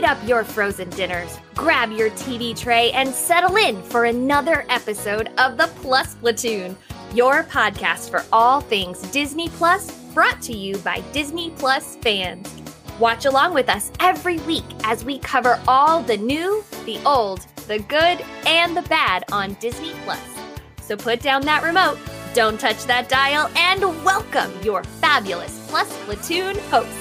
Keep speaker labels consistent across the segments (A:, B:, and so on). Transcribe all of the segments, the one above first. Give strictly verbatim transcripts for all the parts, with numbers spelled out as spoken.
A: up your frozen dinners, grab your T V tray, and settle in for another episode of the Plus Platoon, your podcast for all things Disney Plus, brought to you by Disney Plus fans. Watch along with us every week as we cover all the new, the old, the good, and the bad on Disney Plus. So put down that remote, don't touch that dial, and welcome your fabulous Plus Platoon host.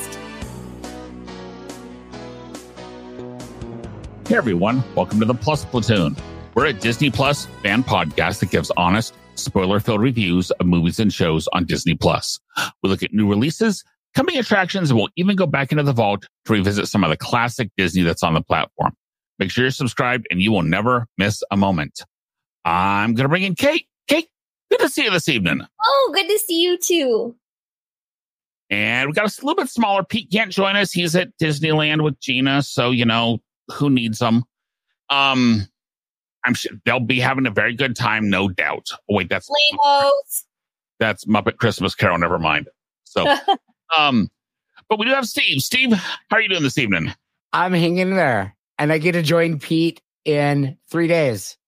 B: Hey everyone, welcome to the Plus Platoon. We're a Disney Plus fan podcast that gives honest, spoiler-filled reviews of movies and shows on Disney Plus. We look at new releases, coming attractions, and we'll even go back into the vault to revisit some of the classic Disney that's on the platform. Make sure you're subscribed and you will never miss a moment. I'm going to bring in Kate. Kate, good to see you this evening.
A: Oh, good to see you too.
B: And we got a little bit smaller. Pete can't join us. He's at Disneyland with Gina, so, you know, who needs them? Um, I'm sure they'll be having a very good time, no doubt. Oh, wait, that's
A: Lamos.
B: That's Muppet Christmas Carol. Never mind. So, um, but we do have Steve. Steve, how are you doing this evening?
C: I'm hanging there, and I get to join Pete in three days.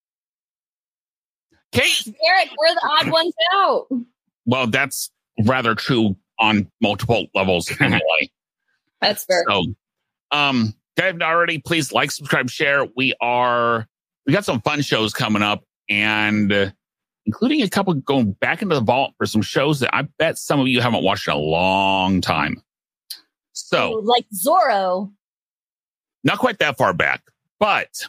B: Kate,
A: Garrett, we're the odd ones out.
B: Well, that's rather true on multiple levels anyway.
A: That's fair.
B: So, um. If you haven't already, please like, subscribe, share. We are, we got some fun shows coming up, and uh, including a couple going back into the vault for some shows that I bet some of you haven't watched in a long time. So,
A: Ooh, like Zorro.
B: Not quite that far back, but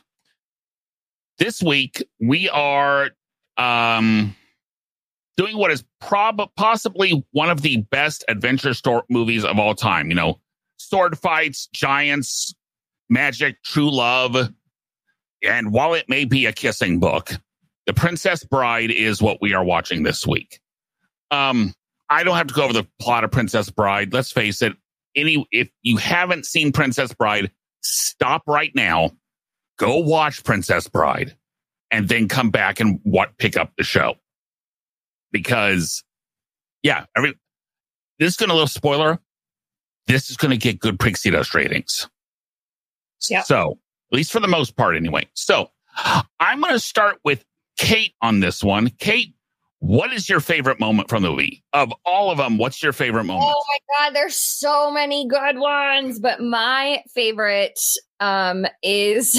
B: this week we are um, doing what is prob- possibly one of the best adventure story movies of all time. You know, sword fights, giants, magic, true love, and while it may be a kissing book, The Princess Bride is what we are watching this week. Um, I don't have to go over the plot of Princess Bride. Let's face it, any if you haven't seen Princess Bride, stop right now, go watch Princess Bride, and then come back and what pick up the show. Because, yeah, every this is going to a little spoiler. This is going to get good Pixie Dust ratings.
A: Yep.
B: So, at least for the most part, anyway. So, I'm going to start with Kate on this one. Kate, what is your favorite moment from the movie? Of all of them, what's your favorite moment?
A: Oh my God, there's so many good ones, but my favorite um, is,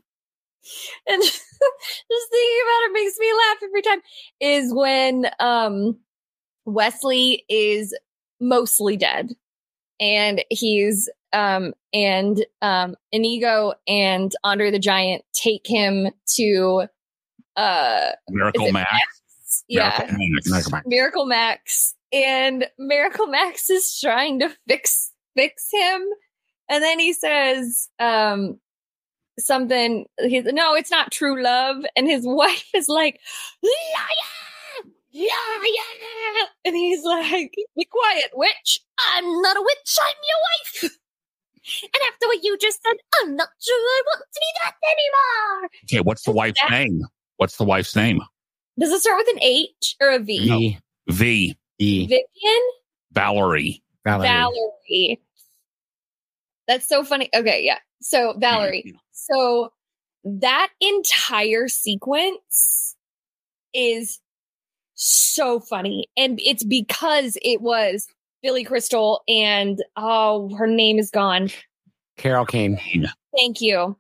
A: and just thinking about it makes me laugh every time, is when um, Wesley is mostly dead. And he's, um, and, um, Inigo and Andre the Giant take him to, uh,
B: Miracle Max.
A: Max? Yeah.
B: Miracle Max. Miracle Max.
A: Miracle Max. And Miracle Max is trying to fix, fix him. And then he says, um, something, he's, no, it's not true love. And his wife is like, liar! Yeah, yeah. And he's like, be quiet, witch. I'm not a witch. I'm your wife. And after what you just said, I'm not sure I want to be that anymore.
B: Okay, what's the wife's
A: that-
B: name? What's the wife's name?
A: Does it start with an H or a V?
C: V.
B: V.
C: E.
A: Vivian?
B: Valerie.
C: Valerie.
A: Valerie. That's so funny. Okay, yeah. So, Valerie. So, that entire sequence is so funny. And it's because it was Billy Crystal and, oh, her name is gone.
C: Carol Kane.
A: Thank you.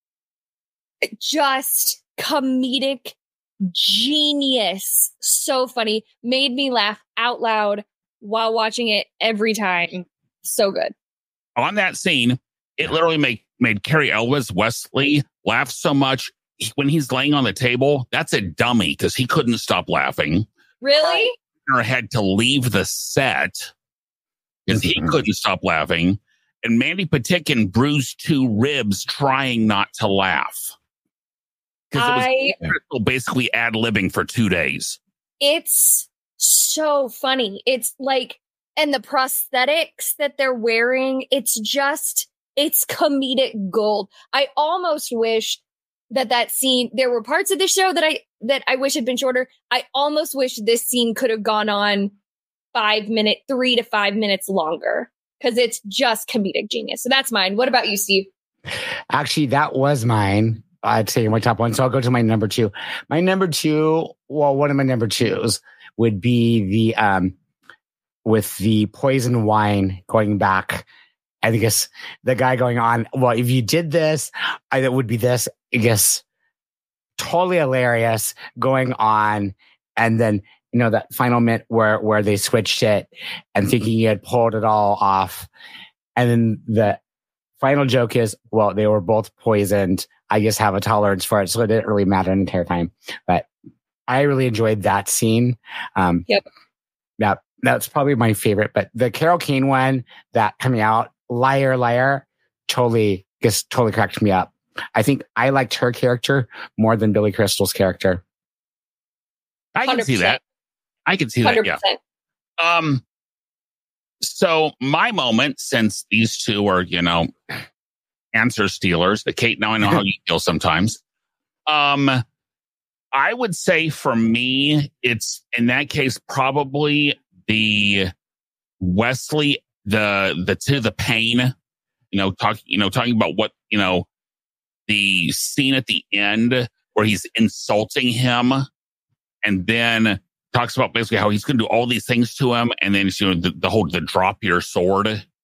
A: Just comedic genius. So funny. Made me laugh out loud while watching it every time. So good.
B: On that scene, it literally made, made Carrie Elwes, Wesley, laugh so much. When he's laying on the table, that's a dummy because he couldn't stop laughing.
A: Really?
B: Or had to leave the set because he couldn't stop laughing. And Mandy Patinkin bruised two ribs trying not to laugh. Because it was basically ad-libbing for two days.
A: It's so funny. It's like, and the prosthetics that they're wearing, it's just, it's comedic gold. I almost wish that that scene, there were parts of the show that I, that I wish had been shorter. I almost wish this scene could have gone on five minute, three to five minutes longer because it's just comedic genius. So that's mine. What about you, Steve?
C: Actually, that was mine. I'd say my top one. So I'll go to my number two. My number two, well, one of my number twos would be the, um, with the poison wine going back. I think it's the guy going on, well, if you did this, I, it would be this, I guess, totally hilarious going on. And then, you know, that final minute where, where they switched it and thinking you had pulled it all off. And then the final joke is, well, they were both poisoned. I just have a tolerance for it. So it didn't really matter the entire time. But I really enjoyed that scene. Um,
A: yep.
C: Yeah, that's probably my favorite. But the Carol Kane one, that coming out, liar, liar, totally, just totally cracked me up. I think I liked her character more than Billy Crystal's character.
B: I can see that. I can see that.
A: one hundred percent.
B: Yeah. Um. So my moment, since these two are, you know, answer stealers, that Kate, now I know how you feel sometimes. Um, I would say for me, it's in that case probably the Wesley, the the to the pain, you know, talking, you know, talking about what, you know, the scene at the end where he's insulting him, and then talks about basically how he's going to do all these things to him, and then you know the, the whole the drop your sword.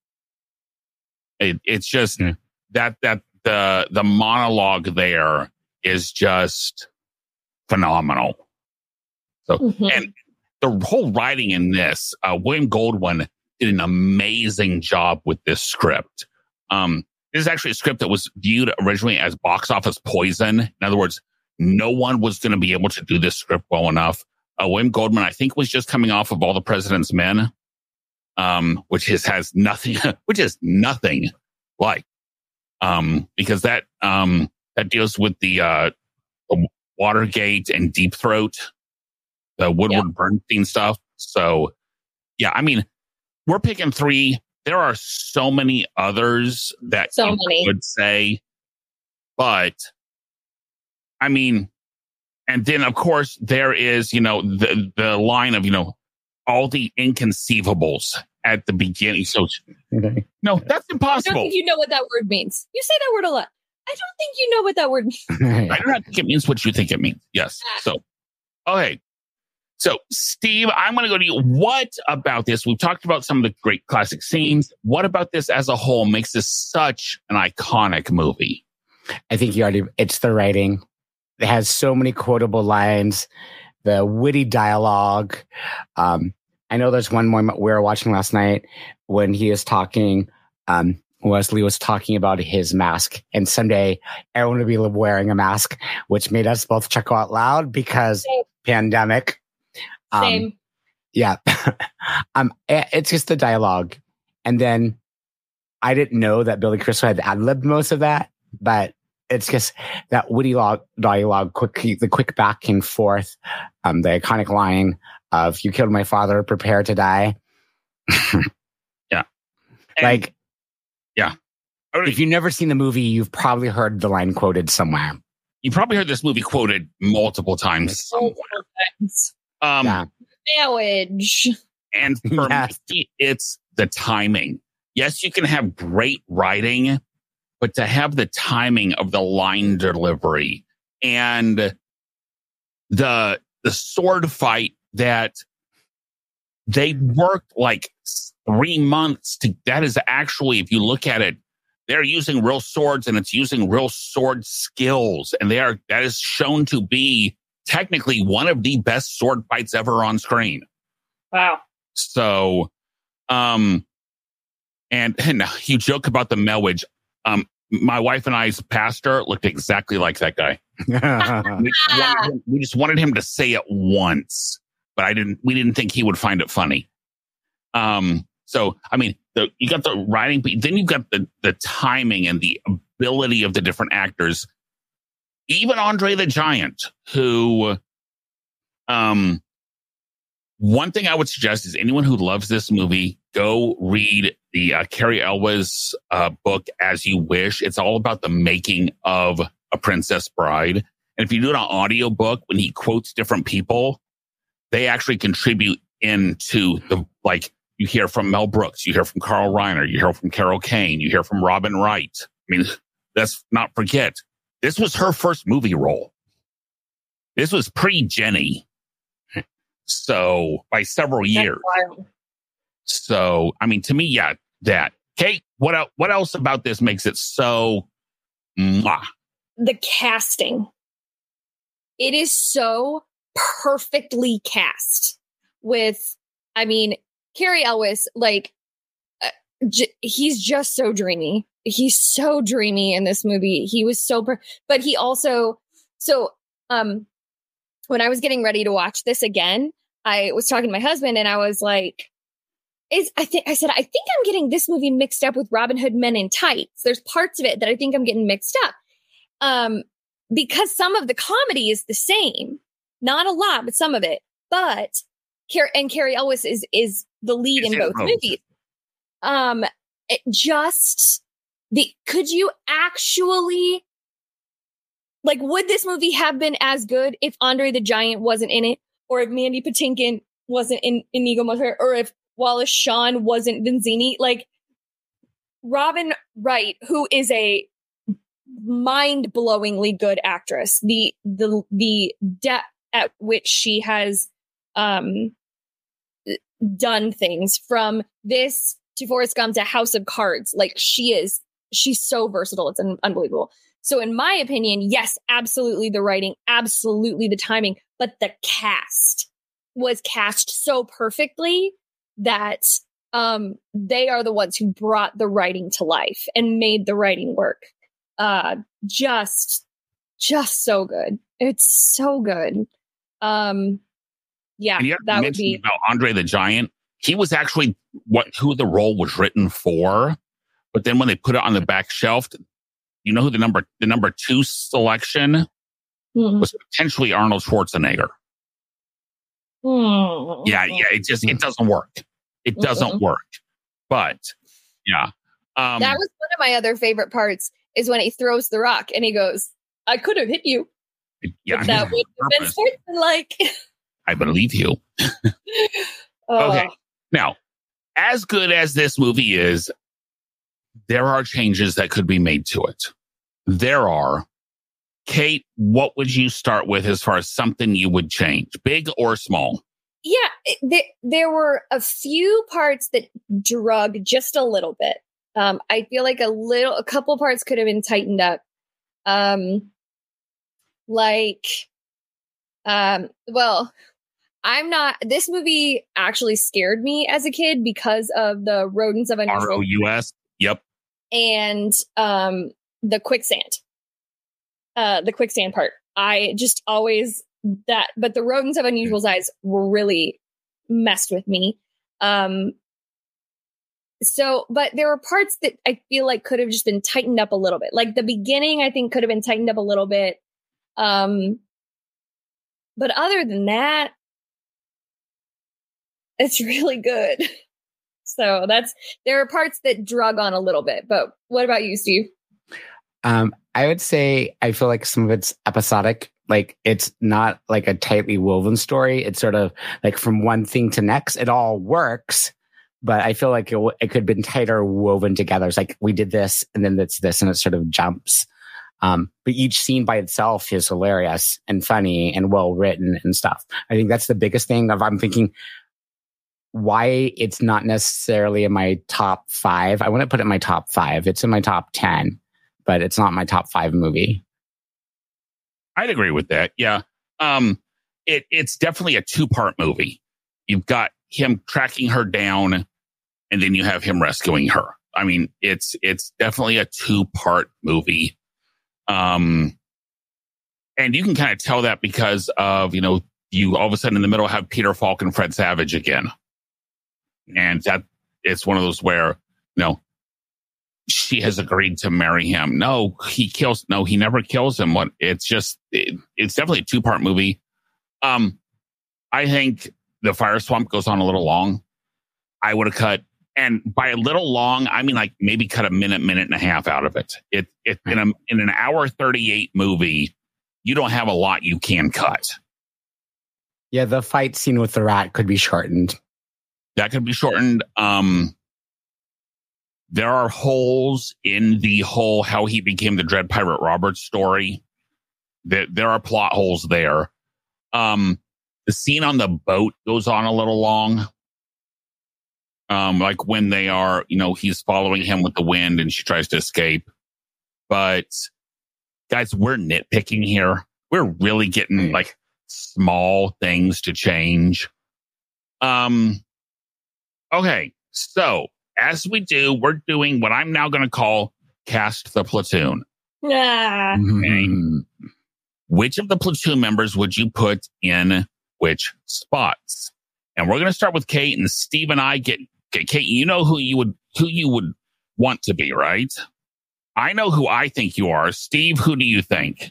B: It, it's just mm. that that the the monologue there is just phenomenal. So mm-hmm. and the whole writing in this, uh, William Goldwyn did an amazing job with this script. Um, this is actually a script that was viewed originally as box office poison. In other words, no one was going to be able to do this script well enough. Uh, William Goldwyn, I think, was just coming off of All the President's Men, um, which is, has nothing, which is nothing like, um, because that um, that deals with the, uh, the Watergate and Deep Throat, the Woodward yep. Bernstein stuff. So, yeah, I mean, we're picking three. There are so many others that
A: so
B: you
A: many.
B: would say, but I mean. And then, of course, there is, you know, the the line of, you know, all the inconceivables at the beginning. So, okay. no, that's impossible.
A: I don't think you know what that word means. You say that word a lot. I don't think you know what that word means.
B: I don't think it means what you think it means. Yes. So, okay. So, Steve, I'm going to go to you. What about this? We've talked about some of the great classic scenes. What about this as a whole makes this such an iconic movie?
C: I think you already, it's the writing. It has so many quotable lines, the witty dialogue. Um, I know there's one moment we were watching last night when he is talking, um, Wesley was talking about his mask, and someday everyone will be wearing a mask, which made us both chuckle out loud because Same. pandemic. Um,
A: Same.
C: Yeah. um, it's just the dialogue. And then I didn't know that Billy Crystal had ad-libbed most of that, but it's just that witty log, dialogue, quick, the quick back and forth, um, the iconic line of "You killed my father, prepare to die."
B: yeah,
C: like,
B: and, yeah.
C: If you've never seen the movie, you've probably heard the line quoted somewhere.
B: You probably heard this movie quoted multiple times.
A: Multiple times.
B: Um,
A: yeah. Marriage.
B: And for
C: yes.
B: me, it's the timing. Yes, you can have great writing, but to have the timing of the line delivery and the the sword fight that they worked like three months to, that is actually, if you look at it, they're using real swords and it's using real sword skills. And they are, that is shown to be technically one of the best sword fights ever on screen.
A: Wow.
B: So, um, and, and you joke about the Melwich. Um, my wife and I's pastor looked exactly like that guy. we, just him, we just wanted him to say it once, but I didn't. We didn't think he would find it funny. Um. So I mean, the, you got the writing, but then you've got the the timing and the ability of the different actors. Even Andre the Giant, who, um, one thing I would suggest is anyone who loves this movie, go read the uh, Carrie Elwes uh, book, As You Wish. It's all about the making of A Princess Bride. And if you do an audio book, when he quotes different people, they actually contribute into the, like, you hear from Mel Brooks, you hear from Carl Reiner, you hear from Carol Kane, you hear from Robin Wright. I mean, let's not forget, this was her first movie role. This was pre-Jenny. So, by several years. So, I mean, to me, yeah, that. Kate, what, el- what else about this makes it so mwah?
A: The casting. It is so perfectly cast with, I mean, Cary Elwes, like, uh, j- he's just so dreamy. He's so dreamy in this movie. He was so, per- but he also, so, um, when I was getting ready to watch this again, I was talking to my husband and I was like, is I think I said, I think I'm getting this movie mixed up with Robin Hood Men in Tights. There's parts of it that I think I'm getting mixed up. Um, because some of the comedy is the same, not a lot, but some of it, but Car- and Cary Elwes is, is the lead
B: It's
A: in both
B: both.
A: movies. Um, it just the, could you actually, like, would this movie have been as good if Andre the Giant wasn't in it, or if Mandy Patinkin wasn't in Inigo Montoya, or if Wallace Shawn wasn't Vizzini? Like, Robin Wright, who is a mind-blowingly good actress, the the the depth at which she has um done things, from this to Forrest Gump to House of Cards, like, she is she's so versatile. It's un- unbelievable. So in my opinion, yes, absolutely the writing, absolutely the timing, but the cast was cast so perfectly that um, they are the ones who brought the writing to life and made the writing work. Uh, just, just so good. It's so good. Um, yeah,
B: And you have
A: that
B: to
A: would
B: mention
A: be.
B: about Andre the Giant. He was actually what who the role was written for, but then when they put it on the back shelf, you know who the number the number two selection
A: Mhm.
B: was? Potentially Arnold Schwarzenegger.
A: Mhm.
B: Yeah, yeah. It just it doesn't work. It doesn't
A: Mm-mm.
B: work. But yeah, um,
A: That was one of my other favorite parts, is when he throws the rock and he goes, "I could have hit you,
B: yeah.
A: but that would have been
B: purpose.
A: sportsmanlike."
B: I believe you.
A: Oh.
B: Okay. Now, as good as this movie is, there are changes that could be made to it. There are. Kate, what would you start with as far as something you would change, big or small?
A: Yeah, it- there, there were a few parts that drug just a little bit. Um, I feel like a little, a couple parts could have been tightened up. Um, like, um, well, I'm not, this movie actually scared me as a kid because of the rodents of
B: R
A: unusual
B: O U S? Yep.
A: and um, the quicksand. Uh, the quicksand part. I just always that, but the rodents of unusual size were really messed with me. Um, so, but there were parts that I feel like could have just been tightened up a little bit. Like the beginning, I think could have been tightened up a little bit. Um, but other than that, it's really good. So that's, there are parts that drug on a little bit, but what about you, Steve?
C: Um, I would say I feel like some of it's episodic. Like, it's not like a tightly woven story. It's sort of like from one thing to next. It all works, but I feel like it, w- it could have been tighter woven together. It's like we did this and then it's this and it sort of jumps. Um, but each scene by itself is hilarious and funny and well written and stuff. I think that's the biggest thing of I'm thinking why it's not necessarily in my top five. I wouldn't put it in my top five. It's in my top ten, but it's not my top five movie.
B: I'd agree with that. Yeah. Um, it, it's definitely a two-part movie. You've got him tracking her down, and then you have him rescuing her. I mean, it's it's definitely a two-part movie. Um, and you can kind of tell that because of, you know, you all of a sudden in the middle have Peter Falk and Fred Savage again. And that it's one of those where, you know, she has agreed to marry him. No, he kills. No, he never kills him. What? It's just, it, it's definitely a two part movie. Um, I think the Fire Swamp goes on a little long. I would have cut, and by a little long, I mean like maybe cut a minute, minute and a half out of it. It, it in a in an hour thirty-eight movie, you don't have a lot you can cut.
C: Yeah, the fight scene with the rat could be shortened.
B: That could be shortened. Um, there are holes in the whole how he became the Dread Pirate Roberts story. There, there are plot holes there. Um, the scene on the boat goes on a little long. Um, like when they are, you know, he's following him with the wind and she tries to escape. But guys, we're nitpicking here. We're really getting like small things to change. Um, okay. So as we do, we're doing what I'm now going to call cast the platoon.
A: Ah.
B: Okay. Which of the platoon members would you put in which spots? And we're going to start with Kate, and Steve and I get, get Kate. You know who you would who you would want to be, right? I know who I think you are. Steve, who do you think?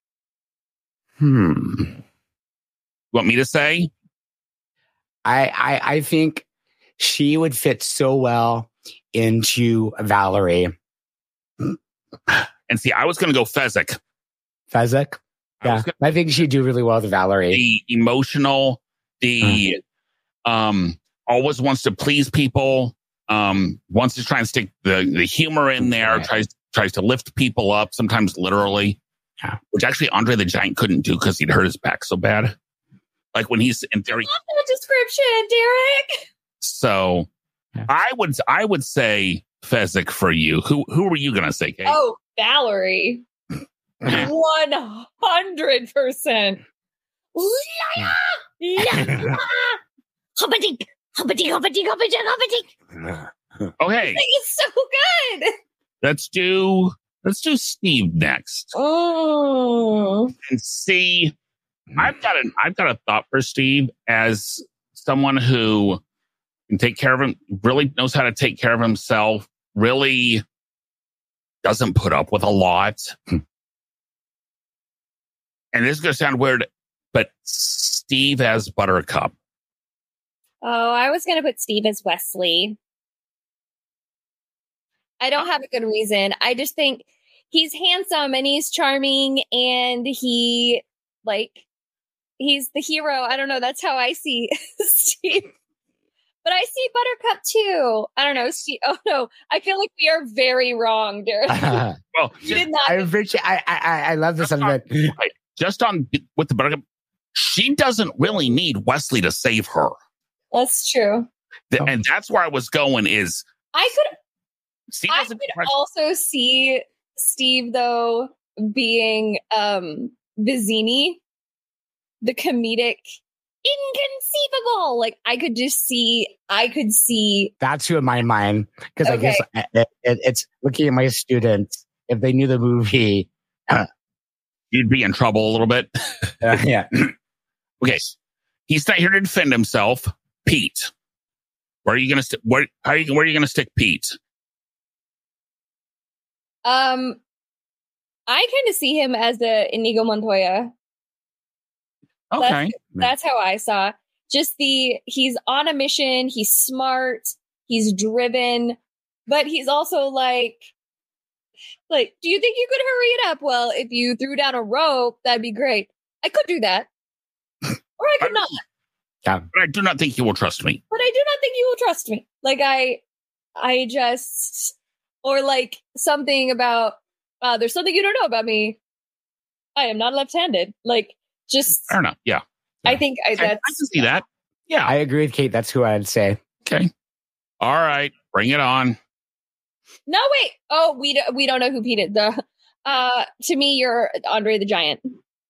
C: Hmm.
B: Want me to say?
C: I, I I think she would fit so well into Valerie.
B: And see, I was going to go Fezzik.
C: Fezzik?
B: I
C: Yeah,
B: was gonna-
C: I think she'd do really well with Valerie.
B: The emotional, the um, always wants to please people, um, wants to try and stick the, the humor in there,
C: Right.
B: tries tries to lift people up, sometimes literally,
C: Yeah.
B: which actually Andre the Giant couldn't do because he'd hurt his back so bad. Like when he's in theory.
A: Love that description, Derek.
B: So
C: Yeah.
B: I would I would say Fezzik for you. Who who were you going to say, Kate?
A: Oh, Valerie. One hundred percent. Humpity, humpity, humpity, humpity, humpity.
B: Okay,
A: It's so good.
B: let's do let's do Steve next.
A: Oh.
B: And see, I've got an I've got a thought for Steve as someone who can take care of him, really knows how to take care of himself, really doesn't put up with a lot. And this is going to sound weird, but Steve as Buttercup.
A: Oh, I was going to put Steve as Wesley. I don't have a good reason. I just think he's handsome and he's charming and he, like, he's the hero. I don't know. That's how I see Steve. But I see Buttercup too. I don't know. Steve. Oh no. I feel like we are very wrong, Derek.
C: I
B: Well,
A: You
B: just,
A: did not.
C: appreciate. I I I love this sentiment.
B: just on with the Buttercup, she doesn't really need Wesley to save her.
A: That's true.
B: Th-
C: Oh.
B: And that's where I was going is
A: I could
B: Steve
A: I
B: doesn't
A: could also see Steve though being um Vizzini, the comedic inconceivable. Like I could just see I could see
C: That's who in my mind, because I
A: Okay.
C: guess it, it, it's looking at my students. If they knew the movie,
B: you'd be in trouble a little bit.
C: uh, yeah,
B: Okay, he's not here to defend himself. Pete, where are you going to st- where how are you where are you going to stick Pete?
A: um I kind of see him as the Inigo Montoya.
B: Okay,
A: That's how I saw. Just the he's on a mission, he's smart, he's driven, but he's also like like, do you think you could hurry it up? Well, if you threw down a rope, that'd be great. I could do that. Or I could not.
C: yeah.
B: but I do not think you will trust me.
A: But I do not think you will trust me. Like I I just or like something about uh there's something you don't know about me. I am not left-handed. Like just
B: Fair enough. Yeah,
A: I think I
B: I, I
A: that's
B: can see that. Yeah.
C: I agree with Kate. That's who I'd say.
B: Okay. All right. Bring it on.
A: No, wait. Oh, we don't, we don't know who Pete is. The, uh, to me, you're Andre the Giant.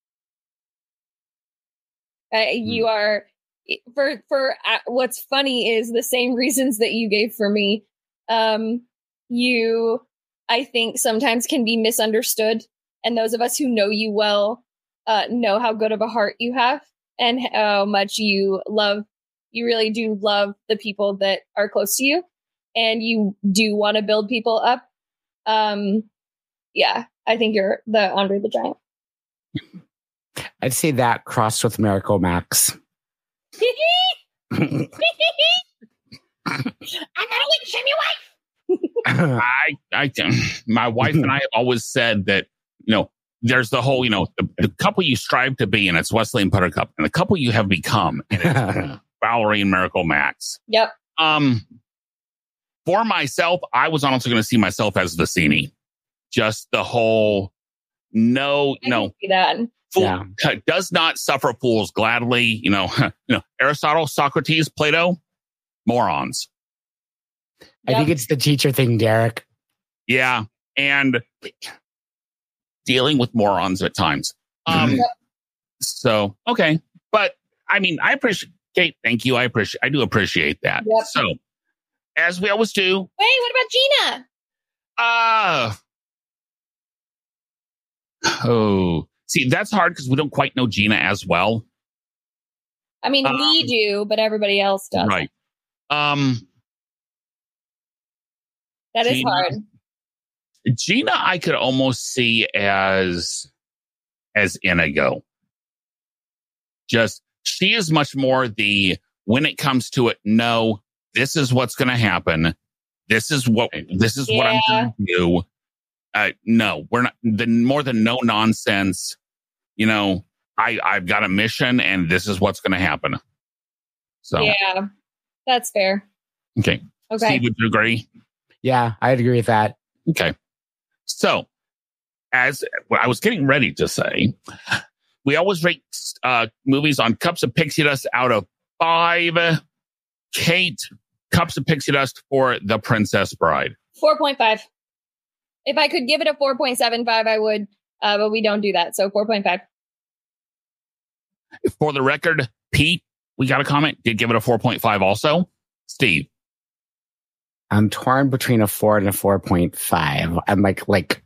A: Uh, you are for for uh, what's funny is the same reasons that you gave for me. Um, you, I think, sometimes can be misunderstood, and those of us who know you well uh, know how good of a heart you have and how much you love. You really do love the people that are close to you. And you do want to build people up. Um, yeah, I think you're the Andre the Giant.
C: I'd say that crossed with Miracle Max.
A: I'm not a witch, I'm your wife.
B: I, I, my wife and I have always said that, you know, there's the whole, you know, the, the couple you strive to be, and it's Wesley and Buttercup, and the couple you have become, and it's Valerie and Miracle Max.
A: Yep.
B: Um, for myself, I was honestly going to see myself as Vicini. Just the whole no,
A: I
B: no.
A: can see that.
B: Fool,
C: Yeah.
B: does not suffer fools gladly. You know, you know, Aristotle, Socrates, Plato, morons.
C: I think it's the teacher thing, Derek.
B: Yeah, and dealing with morons at times. Um,
A: Yep.
B: so okay, but I mean, I appreciate. Kate, thank you. I appreciate. I do appreciate that.
A: Yep.
B: So, as we always do,
A: Wait, what about Gina?
B: uh oh, see, that's hard because we don't quite know Gina as well,
A: I mean,
B: Um,
A: we do, but everybody else does.
B: right? Um,
A: That is
B: Gina.
A: hard.
B: Gina, I could almost see as as Inigo. Just she is much more the when it comes to it. No, this is what's going to happen. This is what this is what I'm
A: Yeah.
B: going to do. Uh, no, we're not. The more than no nonsense. You know, I I've got a mission, and this is what's going to happen. So
A: Yeah, that's fair.
B: okay,
A: Okay.
B: Steve, would you agree?
C: Yeah, I'd agree with that.
B: Okay. So, as what I was getting ready to say, we always rate uh, movies on Cups of Pixie Dust out of five. Kate, Cups of Pixie Dust for The Princess Bride.
A: four point five. If I could give it a four point seven five, I would, uh, but we don't do that. So four point five.
B: For the record, Pete, we got a comment, did give it a four point five also. Steve.
C: I'm torn between a four and a four point five. I'm like, like,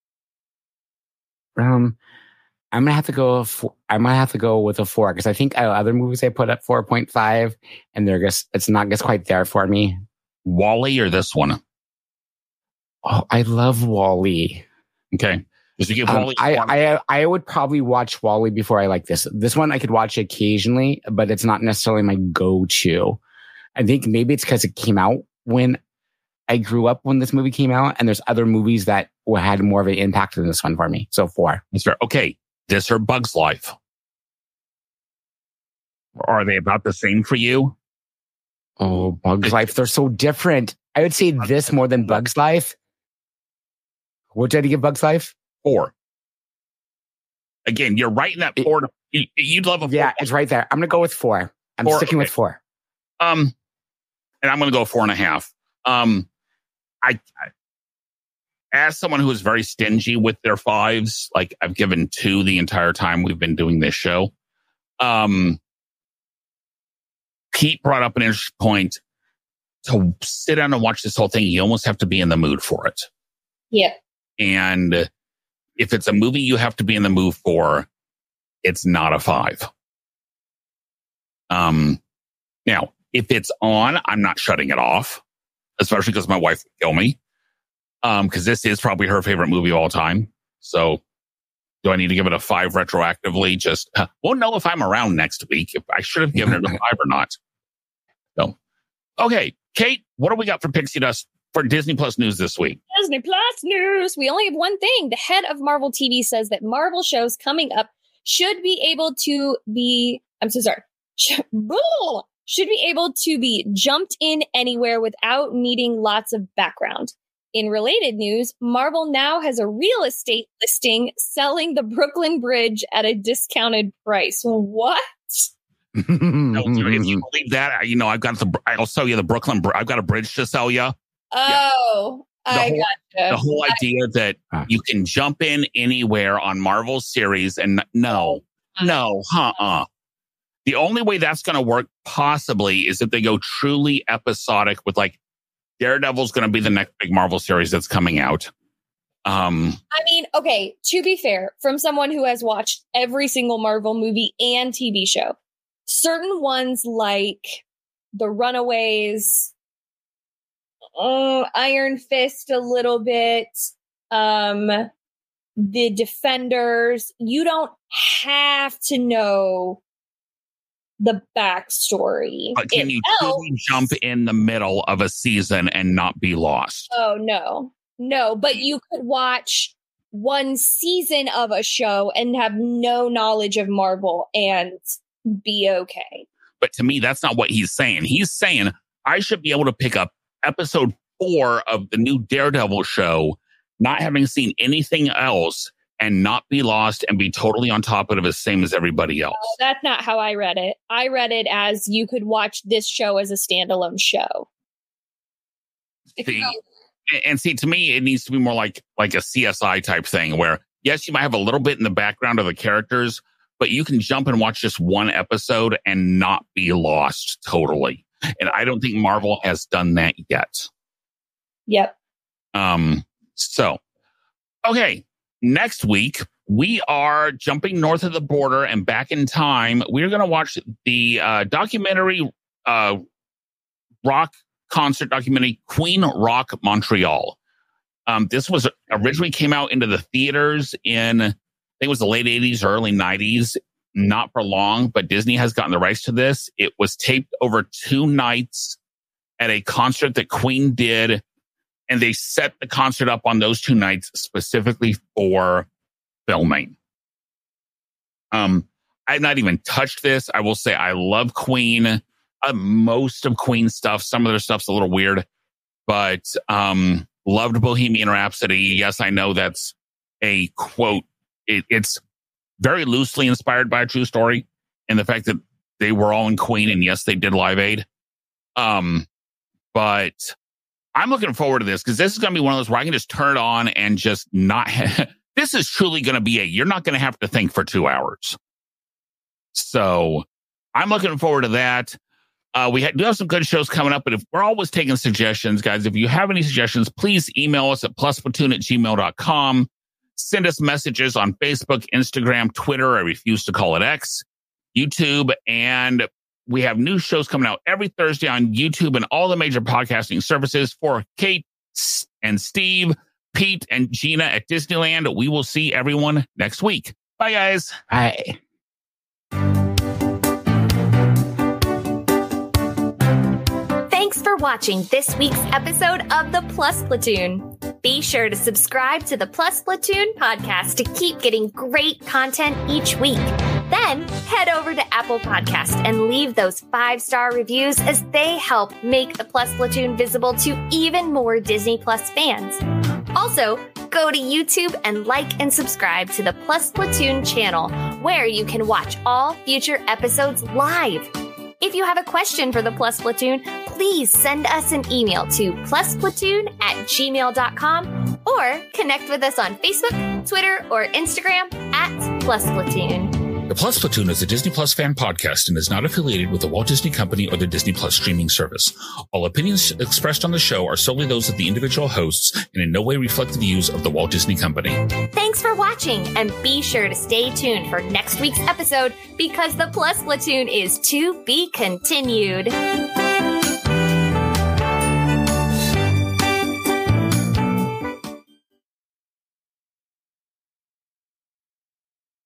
C: um, I'm gonna have to go. Four, I'm gonna have to go with a four because I think other movies I put at four point five, and they're just it's not just quite there for me.
B: Wall-E or this one?
C: Oh, I love Wall-E.
B: Okay. Did you give
C: Um,
B: Wall-E?
C: I, I I would probably watch Wall-E before I like this. This one I could watch occasionally, but it's not necessarily my go-to. I think maybe it's because it came out when I grew up when this movie came out, and there's other movies that had more of an impact than this one for me. So four.
B: That's fair. Okay. This or Bug's Life? Are they about the same for you?
C: Oh, Bug's Life. They're so different. I would say this more than Bug's Life. What did I give Bug's Life?
B: Four. Again, you're right in that
C: It-
B: four. You, you'd love a four.
C: Yeah, it's right there. I'm going to go with four. I'm
B: Four,
C: sticking with
B: okay.
C: four.
B: Um, and I'm going to go four and a half. Um, I, I, as someone who is very stingy with their fives, like I've given two the entire time we've been doing this show. Um, Pete brought up an interesting point. To sit down and watch this whole thing, you almost have to be in the mood for it.
A: Yeah.
B: And if it's a movie you have to be in the mood for, it's not a five. Um, now, if it's on, I'm not shutting it off, especially because my wife would kill me. Um, because this is probably her favorite movie of all time. So, do I need to give it a five retroactively? Just uh, won't know if I'm around next week. If I should have given it a five or not. So, okay, Kate, what do we got for Pixie Dust for Disney Plus news this week?
A: Disney Plus news. We only have one thing. The head of Marvel T V says that Marvel shows coming up should be able to be, I'm so sorry, should be able to be jumped in anywhere without needing lots of background. In related news, Marvel now has a real estate listing selling the Brooklyn Bridge at a discounted price. What?
B: No, if you believe that, you know, I've got the, I'll sell you the Brooklyn, Br- I've got a bridge to sell you.
A: Oh, I
B: whole-
A: gotcha.
B: The whole idea that
C: Huh.
B: you can jump in anywhere on Marvel series and no, no, uh-uh. The only way that's going to work possibly is if they go truly episodic with like Daredevil's going to be the next big Marvel series that's coming out. Um,
A: I mean, okay, to be fair, from someone who has watched every single Marvel movie and T V show, certain ones like The Runaways, uh, Iron Fist a little bit, um, The Defenders, you don't have to know the backstory.
B: but can
A: It
B: you
A: helps.
B: truly jump in the middle of a season and not be lost?
A: Oh, no. No, but you could watch one season of a show and have no knowledge of Marvel and be okay.
B: But to me, that's not what he's saying. He's saying I should be able to pick up episode four of the new Daredevil show, not having seen anything else, and not be lost and be totally on top of it, the same as everybody else.
D: No, that's not how I read it. I read it as you could watch this show as a standalone show.
B: See, and see, to me, it needs to be more like like a C S I type thing where, yes, you might have a little bit in the background of the characters, but you can jump and watch just one episode and not be lost totally. And I don't think Marvel has done that yet.
D: Yep.
B: Um. So, okay. Next week, we are jumping north of the border and back in time. We're going to watch the uh, documentary uh, rock concert documentary, Queen Rock Montreal. Um, this was originally came out into the theaters in, I think it was the late eighties or early nineties. Not for long, but Disney has gotten the rights to this. It was taped over two nights at a concert that Queen did. And they set the concert up on those two nights specifically for filming. Um, I've not even touched this. I will say I love Queen. Uh, most of Queen stuff. Some of their stuff's a little weird, but um, loved Bohemian Rhapsody. Yes, I know that's a quote. It, it's very loosely inspired by a true story, and the fact that they were all in Queen, and yes, they did Live Aid. Um, but I'm looking forward to this because this is going to be one of those where I can just turn it on and just not. Ha- this is truly going to be a. You're not going to have to think for two hours. So I'm looking forward to that. Uh, we ha- do have some good shows coming up, but if we're always taking suggestions, guys, if you have any suggestions, please email us at plus platoon at gmail dot com. Send us messages on Facebook, Instagram, Twitter. I refuse to call it X, YouTube, and we have new shows coming out every Thursday on YouTube and all the major podcasting services. For Kate and Steve, Pete and Gina at Disneyland, we will see everyone next week. Bye, guys.
C: Bye.
A: Thanks for watching this week's episode of the Plus Platoon. Be sure to subscribe to the Plus Platoon podcast to keep getting great content each week. Then head over to Apple Podcasts and leave those five-star reviews as they help make the Plus Platoon visible to even more Disney Plus fans. Also, go to YouTube and like and subscribe to the Plus Platoon channel, where you can watch all future episodes live. If you have a question for the Plus Platoon, please send us an email to plusplatoon at gmail dot com or connect with us on Facebook, Twitter, or Instagram at Plus Platoon.
E: The Plus Platoon is a Disney Plus fan podcast and is not affiliated with the Walt Disney Company or the Disney Plus streaming service. All opinions expressed on the show are solely those of the individual hosts and in no way reflect the views of the Walt Disney Company.
A: Thanks for watching, and be sure to stay tuned for next week's episode because the Plus Platoon is to be continued.